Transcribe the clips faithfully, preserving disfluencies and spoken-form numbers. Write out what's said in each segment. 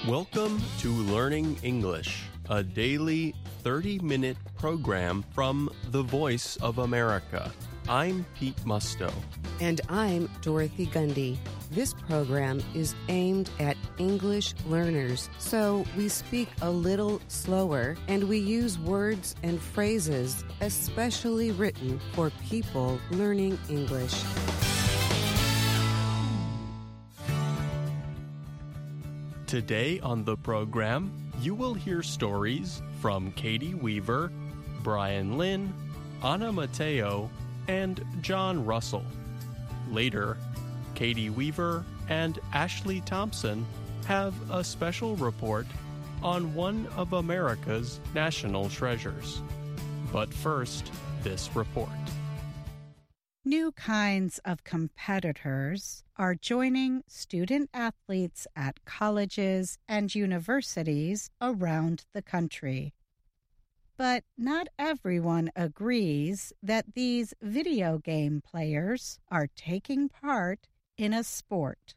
Welcome to Learning English, a daily thirty-minute program from the Voice of America. I'm Pete Musto. And I'm Dorothy Gundy. This program is aimed at English learners, so we speak a little slower and we use words and phrases especially written for people learning English. Today on the program, you will hear stories from Katie Weaver, Brian Lynn, Anna Mateo, and John Russell. Later, Katie Weaver and Ashley Thompson have a special report on one of America's national treasures. But first, this report. New kinds of competitors are joining student athletes at colleges and universities around the country. But not everyone agrees that these video game players are taking part in a sport.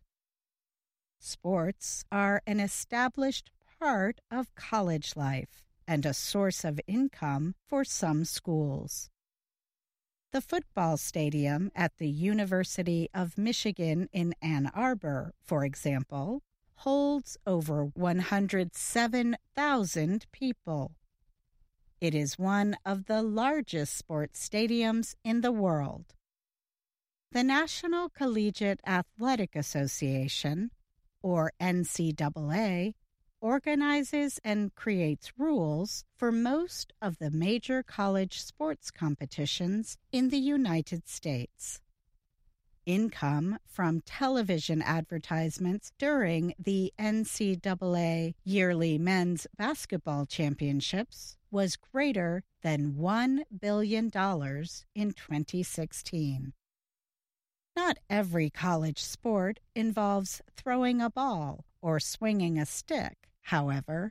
Sports are an established part of college life and a source of income for some schools. The football stadium at the University of Michigan in Ann Arbor, for example, holds over one hundred seven thousand people. It is one of the largest sports stadiums in the world. The National Collegiate Athletic Association, or N C double A, organizes and creates rules for most of the major college sports competitions in the United States. Income from television advertisements during the N C double A yearly men's basketball championships was greater than one billion dollars in twenty sixteen. Not every college sport involves throwing a ball or swinging a stick. However,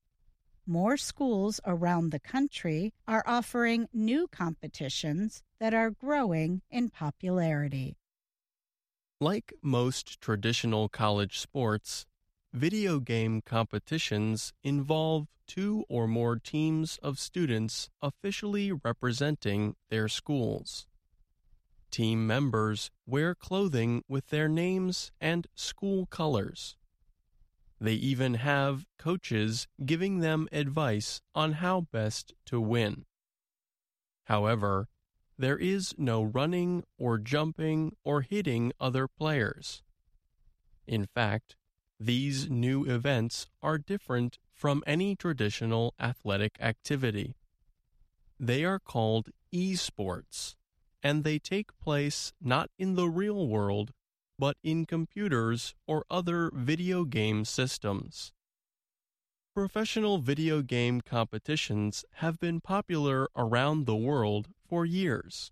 more schools around the country are offering new competitions that are growing in popularity. Like most traditional college sports, video game competitions involve two or more teams of students officially representing their schools. Team members wear clothing with their names and school colors. They even have coaches giving them advice on how best to win. However, there is no running or jumping or hitting other players. In fact, these new events are different from any traditional athletic activity. They are called esports, and they take place not in the real world, but in computers or other video game systems. Professional video game competitions have been popular around the world for years.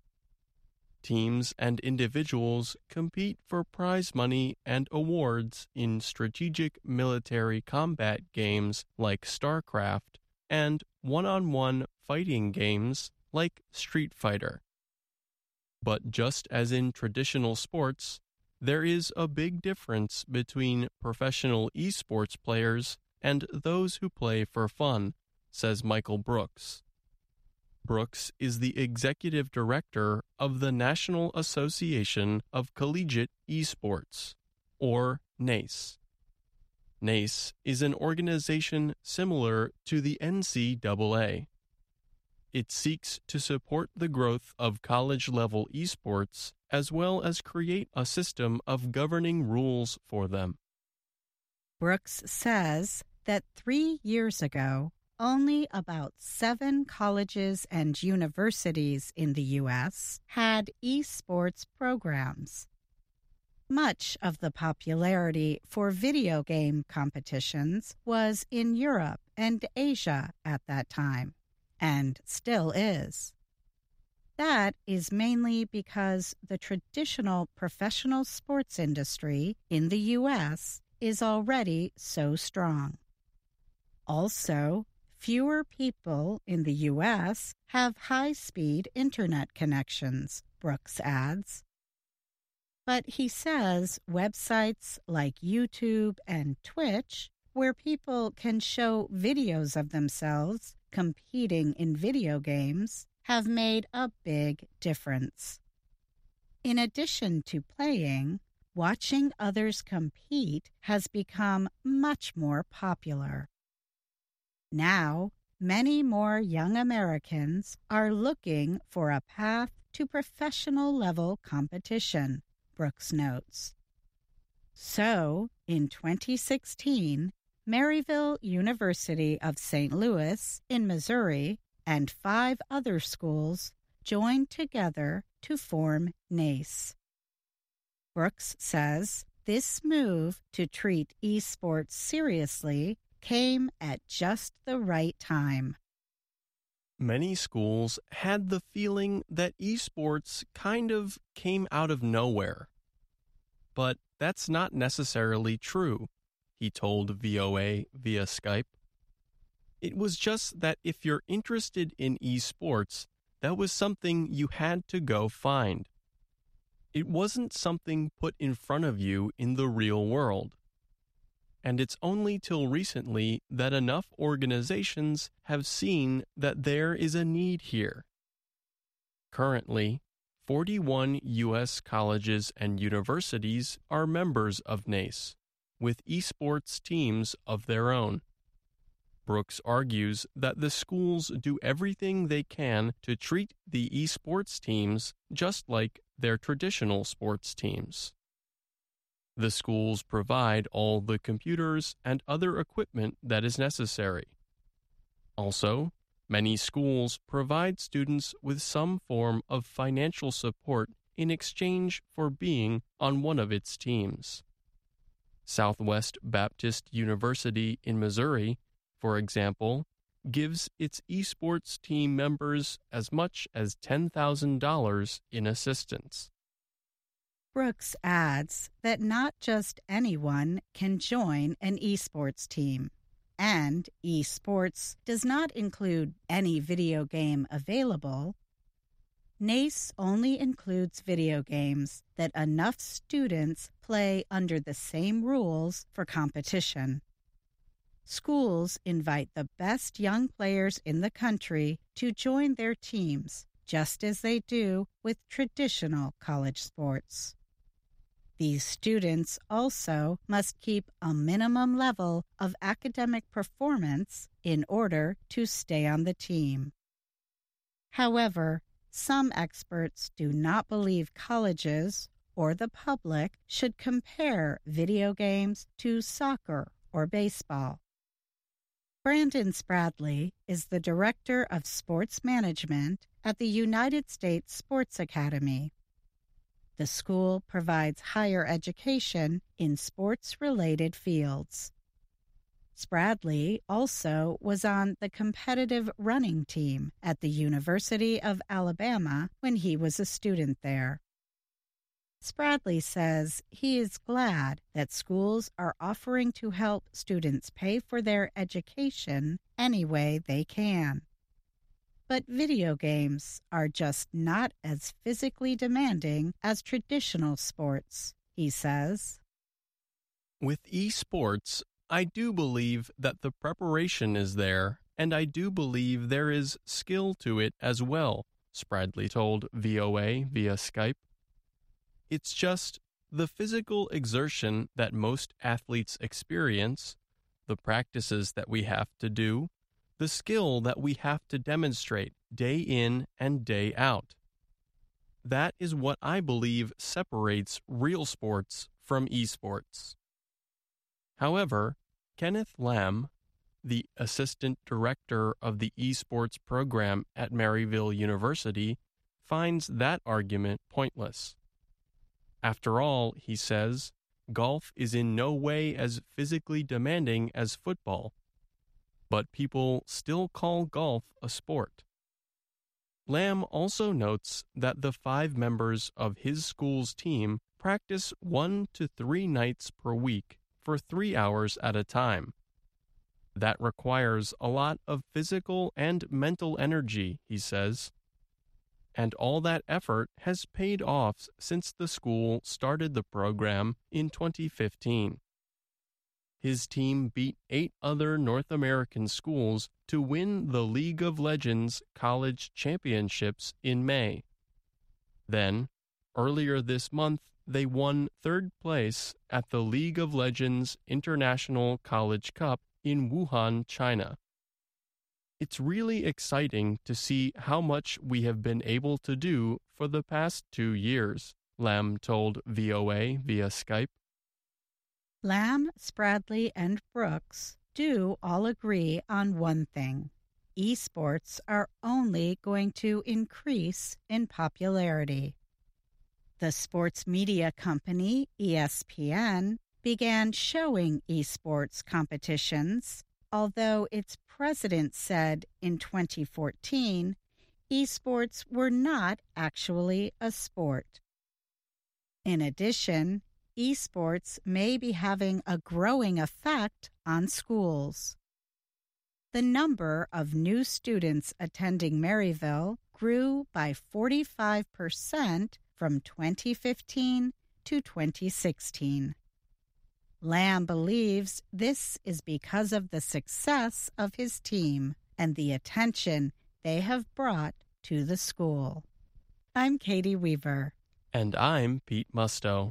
Teams and individuals compete for prize money and awards in strategic military combat games like StarCraft and one-on-one fighting games like Street Fighter. But just as in traditional sports, there is a big difference between professional esports players and those who play for fun, says Michael Brooks. Brooks is the executive director of the National Association of Collegiate Esports, or NACE. NACE is an organization similar to the N C double A. It seeks to support the growth of college-level esports as well as create a system of governing rules for them. Brooks says that three years ago, only about seven colleges and universities in the U S had esports programs. Much of the popularity for video game competitions was in Europe and Asia at that time, and still is. That is mainly because the traditional professional sports industry in the U S is already so strong. Also, fewer people in the U S have high-speed internet connections, Brooks adds. But he says websites like YouTube and Twitch where people can show videos of themselves competing in video games, have made a big difference. In addition to playing, watching others compete has become much more popular. Now, many more young Americans are looking for a path to professional-level competition, Brooks notes. So, in twenty sixteen, Maryville University of Saint Louis in Missouri and five other schools joined together to form NACE. Brooks says this move to treat esports seriously came at just the right time. Many schools had the feeling that esports kind of came out of nowhere. But that's not necessarily true, he told V O A via Skype. It was just that if you're interested in esports, that was something you had to go find. It wasn't something put in front of you in the real world. And it's only till recently that enough organizations have seen that there is a need here. Currently, forty-one U S colleges and universities are members of NACE, with esports teams of their own. Brooks argues that the schools do everything they can to treat the esports teams just like their traditional sports teams. The schools provide all the computers and other equipment that is necessary. Also, many schools provide students with some form of financial support in exchange for being on one of its teams. Southwest Baptist University in Missouri, for example, gives its esports team members as much as ten thousand dollars in assistance. Brooks adds that not just anyone can join an esports team, and esports does not include any video game available. NACE only includes video games that enough students play under the same rules for competition. Schools invite the best young players in the country to join their teams, just as they do with traditional college sports. These students also must keep a minimum level of academic performance in order to stay on the team. However, some experts do not believe colleges or the public should compare video games to soccer or baseball. Brandon Spradley is the Director of Sports Management at the United States Sports Academy. The school provides higher education in sports-related fields. Spradley also was on the competitive running team at the University of Alabama when he was a student there. Spradley says he is glad that schools are offering to help students pay for their education any way they can. But video games are just not as physically demanding as traditional sports, he says. With esports, I do believe that the preparation is there, and I do believe there is skill to it as well, Spradley told V O A via Skype. It's just the physical exertion that most athletes experience, the practices that we have to do, the skill that we have to demonstrate day in and day out. That is what I believe separates real sports from esports. However, Kenneth Lamb, the assistant director of the esports program at Maryville University, finds that argument pointless. After all, he says, golf is in no way as physically demanding as football, but people still call golf a sport. Lamb also notes that the five members of his school's team practice one to three nights per week for three hours at a time. That requires a lot of physical and mental energy, he says. And all that effort has paid off since the school started the program in twenty fifteen. his team beat eight other North American schools to win the League of Legends College Championships in May. Then, earlier this month, they won third place at the League of Legends International College Cup in Wuhan, China. It's really exciting to see how much we have been able to do for the past two years, Lamb told V O A via Skype. Lamb, Spradley, and Brooks do all agree on one thing. Esports are only going to increase in popularity. The sports media company E S P N began showing esports competitions, although its president said in twenty fourteen esports were not actually a sport. In addition, esports may be having a growing effect on schools. The number of new students attending Maryville grew by forty-five percent from twenty fifteen to twenty sixteen. Lamb believes this is because of the success of his team and the attention they have brought to the school. I'm Katie Weaver. And I'm Pete Musto.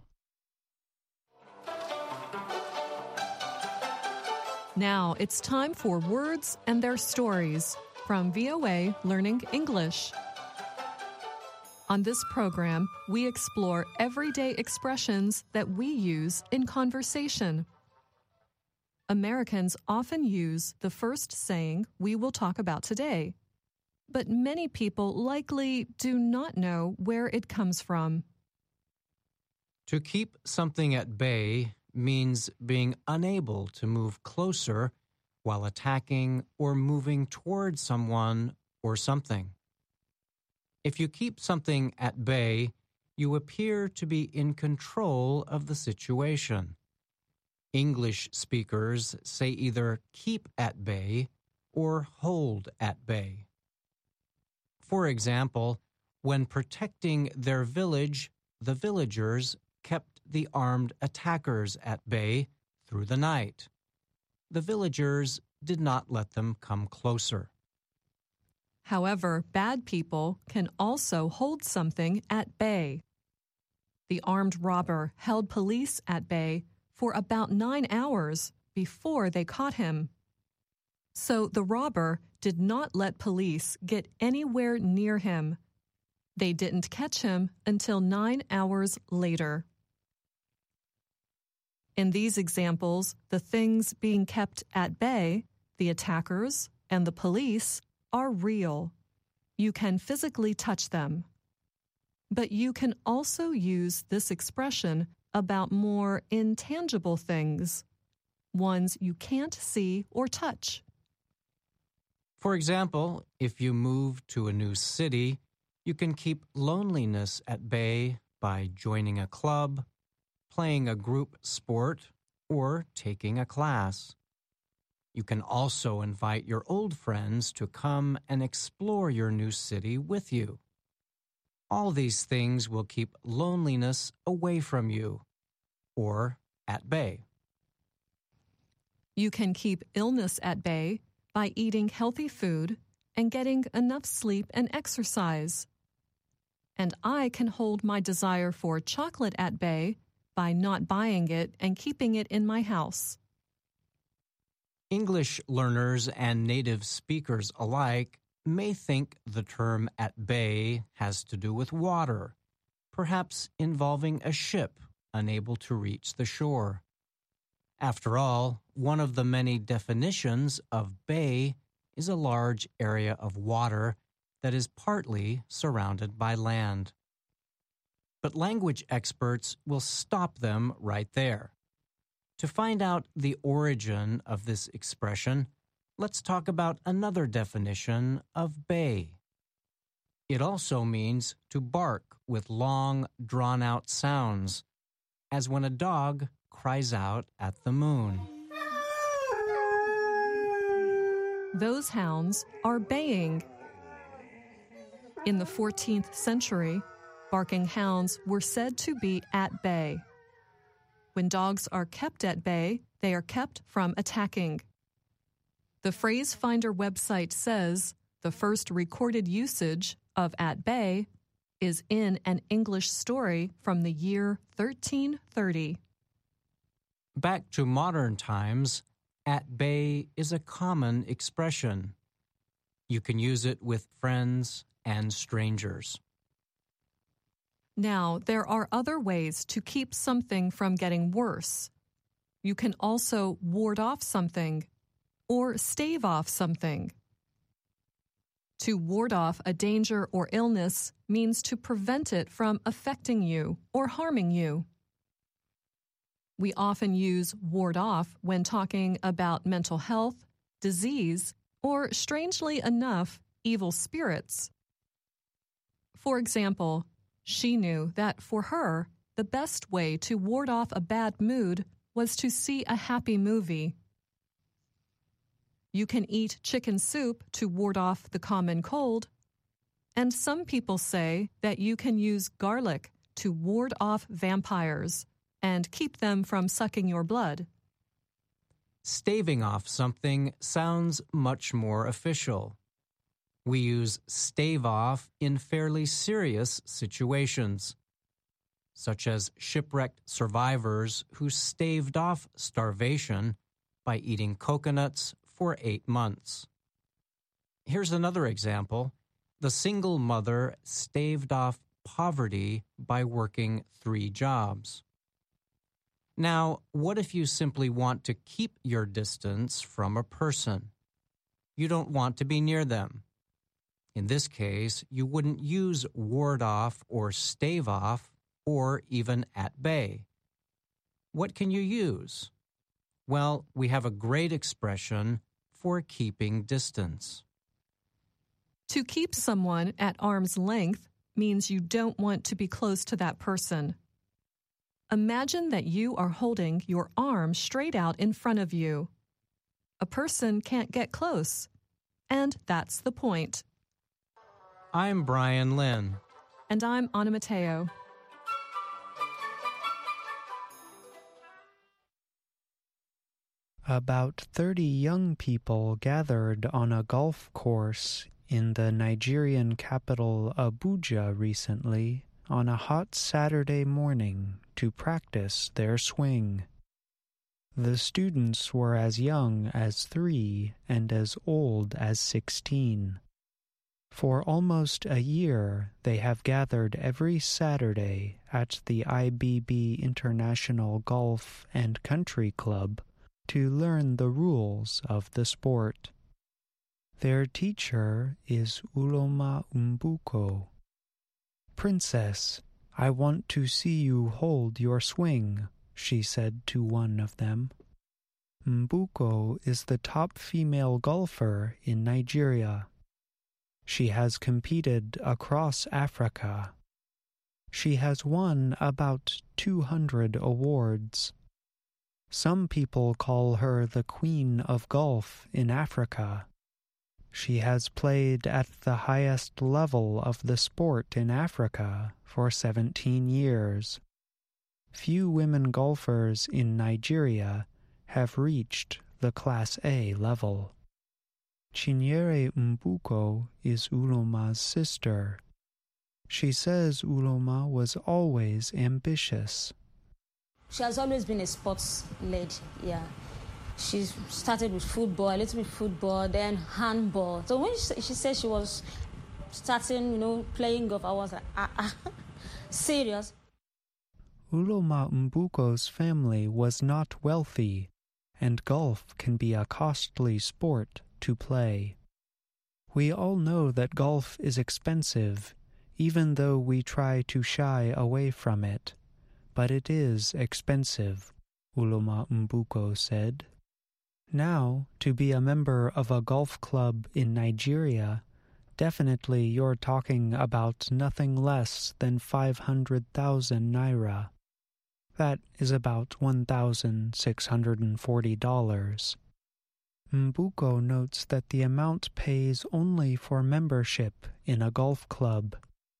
Now it's time for Words and Their Stories from V O A Learning English. On this program, we explore everyday expressions that we use in conversation. Americans often use the first saying we will talk about today, but many people likely do not know where it comes from. To keep something at bay means being unable to move closer while attacking or moving toward someone or something. If you keep something at bay, you appear to be in control of the situation. English speakers say either keep at bay or hold at bay. For example, when protecting their village, the villagers kept the armed attackers at bay through the night. The villagers did not let them come closer. However, bad people can also hold something at bay. The armed robber held police at bay for about nine hours before they caught him. So the robber did not let police get anywhere near him. They didn't catch him until nine hours later. In these examples, the things being kept at bay, the attackers and the police, are real. You can physically touch them. But you can also use this expression about more intangible things, ones you can't see or touch. For example, if you move to a new city, you can keep loneliness at bay by joining a club, playing a group sport, or taking a class. You can also invite your old friends to come and explore your new city with you. All these things will keep loneliness away from you, or at bay. You can keep illness at bay by eating healthy food and getting enough sleep and exercise. And I can hold my desire for chocolate at bay by not buying it and keeping it in my house. English learners and native speakers alike may think the term at bay has to do with water, perhaps involving a ship unable to reach the shore. After all, one of the many definitions of bay is a large area of water that is partly surrounded by land. But language experts will stop them right there. To find out the origin of this expression, let's talk about another definition of bay. It also means to bark with long, drawn-out sounds, as when a dog cries out at the moon. Those hounds are baying. In the fourteenth century, barking hounds were said to be at bay. When dogs are kept at bay, they are kept from attacking. The Phrase Finder website says the first recorded usage of at bay is in an English story from the year thirteen thirty. Back to modern times, at bay is a common expression. You can use it with friends and strangers. Now, there are other ways to keep something from getting worse. You can also ward off something or stave off something. To ward off a danger or illness means to prevent it from affecting you or harming you. We often use ward off when talking about mental health, disease, or, strangely enough, evil spirits. For example, she knew that for her, the best way to ward off a bad mood was to see a happy movie. You can eat chicken soup to ward off the common cold, and some people say that you can use garlic to ward off vampires and keep them from sucking your blood. Staving off something sounds much more official. We use stave off in fairly serious situations, such as shipwrecked survivors who staved off starvation by eating coconuts for eight months. Here's another example. The single mother staved off poverty by working three jobs. Now, what if you simply want to keep your distance from a person? You don't want to be near them. In this case, you wouldn't use ward off or stave off or even at bay. What can you use? Well, we have a great expression for keeping distance. To keep someone at arm's length means you don't want to be close to that person. Imagine that you are holding your arm straight out in front of you. A person can't get close, and that's the point. I'm Brian Lynn. And I'm Anna Mateo. About thirty young people gathered on a golf course in the Nigerian capital Abuja recently on a hot Saturday morning to practice their swing. The students were as young as three and as old as sixteen. For almost a year, they have gathered every Saturday at the I B B International Golf and Country Club to learn the rules of the sport. Their teacher is Uloma Umbuko. "Princess, I want to see you hold your swing," she said to one of them. Mbuko is the top female golfer in Nigeria. She has competed across Africa. She has won about two hundred awards. Some people call her the Queen of Golf in Africa. She has played at the highest level of the sport in Africa for seventeen years. Few women golfers in Nigeria have reached the Class A level. Chinyere Mbuko is Uloma's sister. She says Uloma was always ambitious. She has always been a sports lady, yeah. She started with football, a little bit football, then handball. So when she, she said she was starting, you know, playing golf, I was like, ah, ah, serious? Uloma Mbuko's family was not wealthy, and golf can be a costly sport to play. We all know that golf is expensive, even though we try to shy away from it. But it is expensive, Uloma Mbuko said. Now, to be a member of a golf club in Nigeria, definitely you're talking about nothing less than five hundred thousand naira. That is about one thousand six hundred forty dollars. Mbuko notes that the amount pays only for membership in a golf club.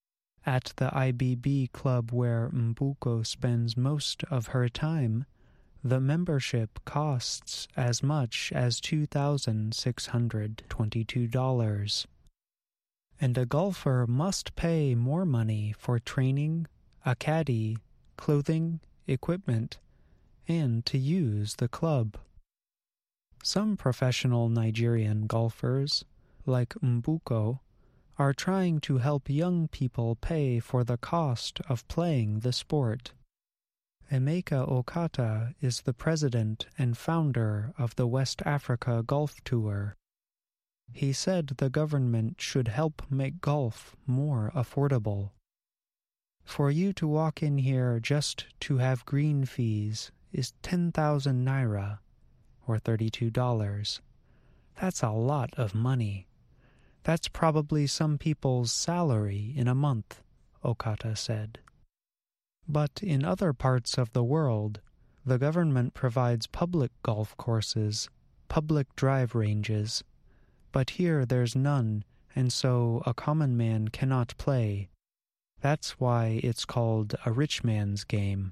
At the I B B club where Mbuko spends most of her time, the membership costs as much as two thousand six hundred twenty-two dollars. And a golfer must pay more money for training, a caddy, clothing, equipment, and to use the club. Some professional Nigerian golfers, like Mbuko, are trying to help young people pay for the cost of playing the sport. Emeka Okata is the president and founder of the West Africa Golf Tour. He said the government should help make golf more affordable. For you to walk in here just to have green fees is ten thousand naira, or thirty-two dollars. That's a lot of money. That's probably some people's salary in a month, Okata said. But in other parts of the world, the government provides public golf courses, public drive ranges, but here there's none, and so a common man cannot play. That's why it's called a rich man's game.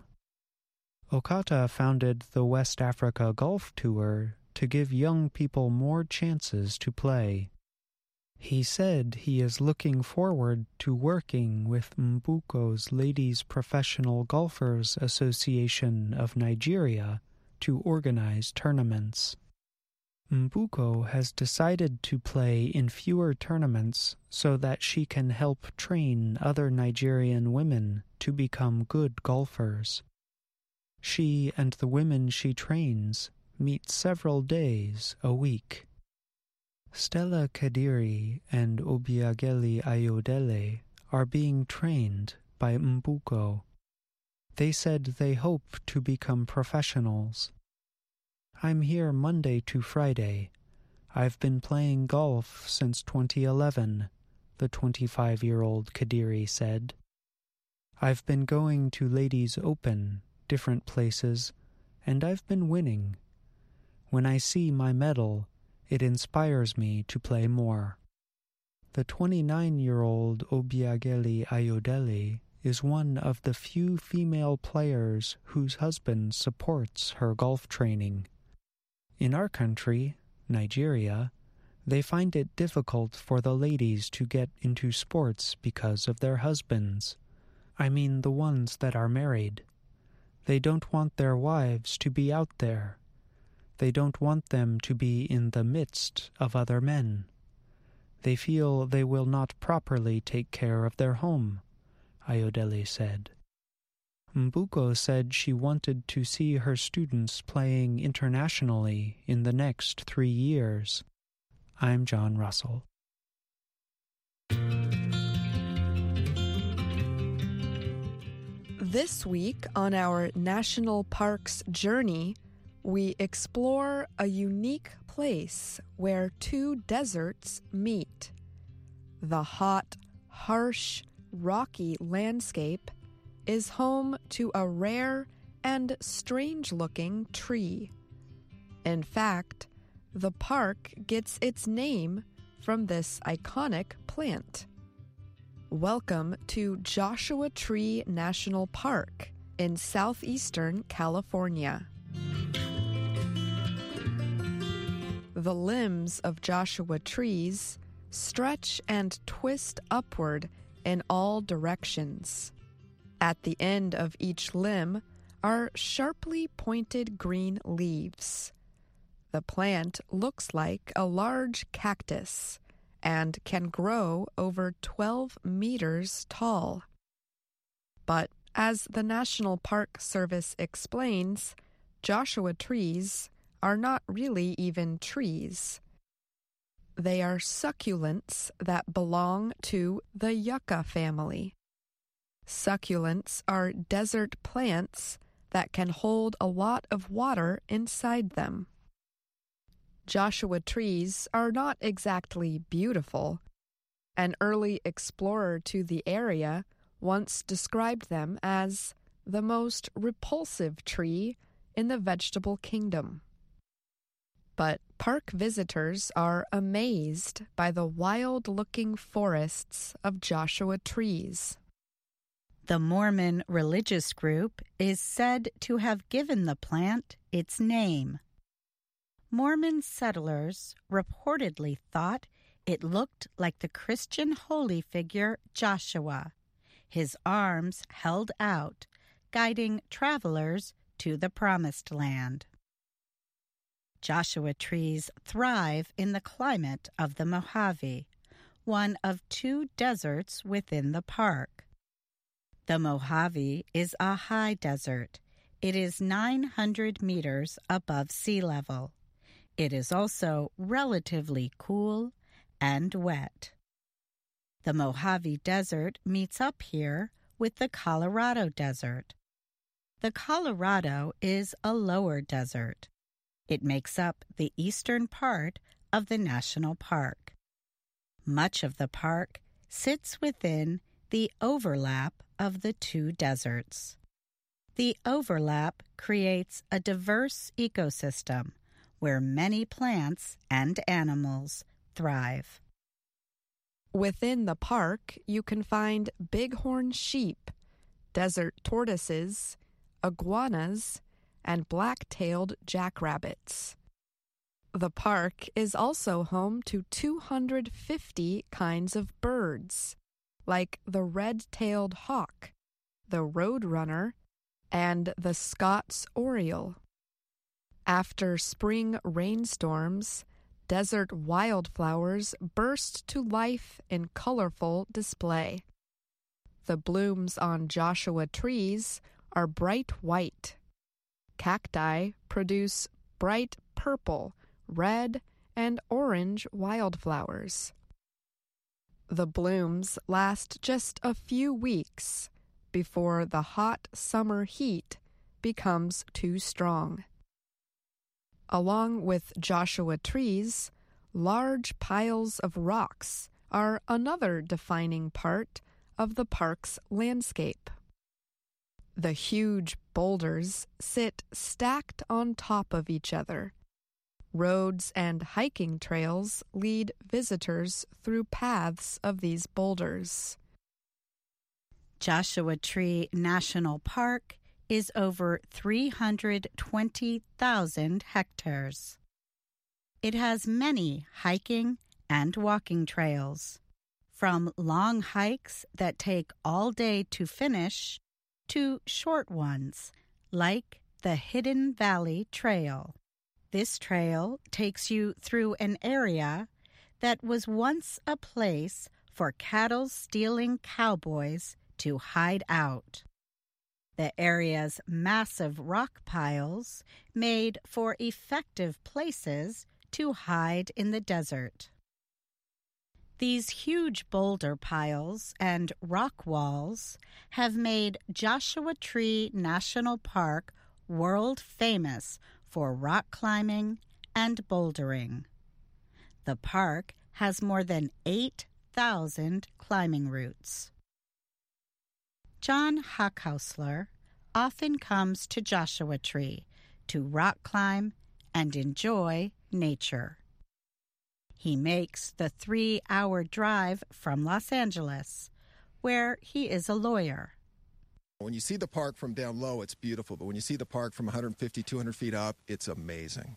Okata founded the West Africa Golf Tour to give young people more chances to play. He said he is looking forward to working with Mbuko's Ladies Professional Golfers Association of Nigeria to organize tournaments. Mbuko has decided to play in fewer tournaments so that she can help train other Nigerian women to become good golfers. She and the women she trains meet several days a week. Stella Kadiri and Obiageli Ayodele are being trained by Mbuko. They said they hope to become professionals. I'm here Monday to Friday. I've been playing golf since twenty eleven, the twenty-five-year-old Kadiri said. I've been going to Ladies Open, different places, and I've been winning. When I see my medal, it inspires me to play more. The twenty-nine-year-old Obiageli Ayodele is one of the few female players whose husband supports her golf training. In our country, Nigeria, they find it difficult for the ladies to get into sports because of their husbands. I mean the ones that are married. They don't want their wives to be out there. They don't want them to be in the midst of other men. They feel they will not properly take care of their home, Ayodele said. Mbuko said she wanted to see her students playing internationally in the next three years. I'm John Russell. This week on our National Parks Journey, we explore a unique place where two deserts meet. The hot, harsh, rocky landscape is home to a rare and strange-looking tree. In fact, the park gets its name from this iconic plant. Welcome to Joshua Tree National Park in southeastern California. The limbs of Joshua trees stretch and twist upward in all directions. At the end of each limb are sharply pointed green leaves. The plant looks like a large cactus and can grow over twelve meters tall. But as the National Park Service explains, Joshua trees are not really even trees. They are succulents that belong to the yucca family. Succulents are desert plants that can hold a lot of water inside them. Joshua trees are not exactly beautiful. An early explorer to the area once described them as the most repulsive tree in the vegetable kingdom. But park visitors are amazed by the wild-looking forests of Joshua trees. The Mormon religious group is said to have given the plant its name. Mormon settlers reportedly thought it looked like the Christian holy figure Joshua, his arms held out, guiding travelers to the Promised Land. Joshua trees thrive in the climate of the Mojave, one of two deserts within the park. The Mojave is a high desert. It is nine hundred meters above sea level. It is also relatively cool and wet. The Mojave Desert meets up here with the Colorado Desert. The Colorado is a lower desert. It makes up the eastern part of the national park. Much of the park sits within the overlap of the two deserts. The overlap creates a diverse ecosystem where many plants and animals thrive. Within the park, you can find bighorn sheep, desert tortoises, iguanas, and black-tailed jackrabbits. The park is also home to two hundred fifty kinds of birds, like the red-tailed hawk, the roadrunner, and the Scott's oriole. After spring rainstorms, desert wildflowers burst to life in colorful display. The blooms on Joshua trees are bright white. Cacti produce bright purple, red, and orange wildflowers. The blooms last just a few weeks before the hot summer heat becomes too strong. Along with Joshua trees, large piles of rocks are another defining part of the park's landscape. The huge boulders sit stacked on top of each other. Roads and hiking trails lead visitors through paths of these boulders. Joshua Tree National Park is over three hundred twenty thousand hectares. It has many hiking and walking trails, from long hikes that take all day to finish to short ones like the Hidden Valley Trail. This trail takes you through an area that was once a place for cattle-stealing cowboys to hide out. The area's massive rock piles made for effective places to hide in the desert. These huge boulder piles and rock walls have made Joshua Tree National Park world famous for rock climbing and bouldering. The park has more than eight thousand climbing routes. John Hochhausler often comes to Joshua Tree to rock climb and enjoy nature. He makes the three-hour drive from Los Angeles, where he is a lawyer. When you see the park from down low, it's beautiful, but when you see the park from one hundred fifty, two hundred feet up, it's amazing.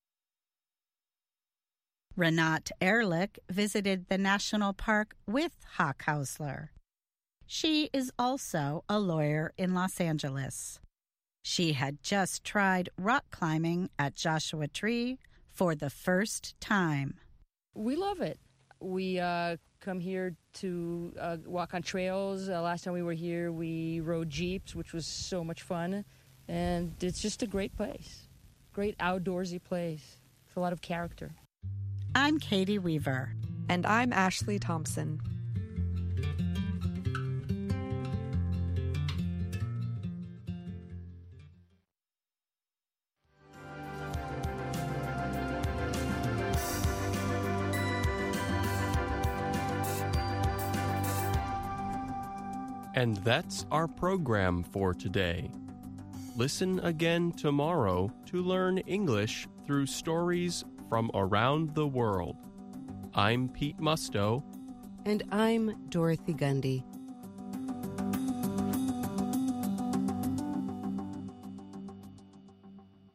Renate Ehrlich visited the national park with Hochhausler. She is also a lawyer in Los Angeles. She had just tried rock climbing at Joshua Tree for the first time. We love it. We uh, come here to uh, walk on trails. Uh, last time we were here, we rode jeeps, which was so much fun. And it's just a great place. Great outdoorsy place with a lot of character. I'm Katie Weaver. And I'm Ashley Thompson. And that's our program for today. Listen again tomorrow to learn English through stories from around the world. I'm Pete Musto. And I'm Dorothy Gundy.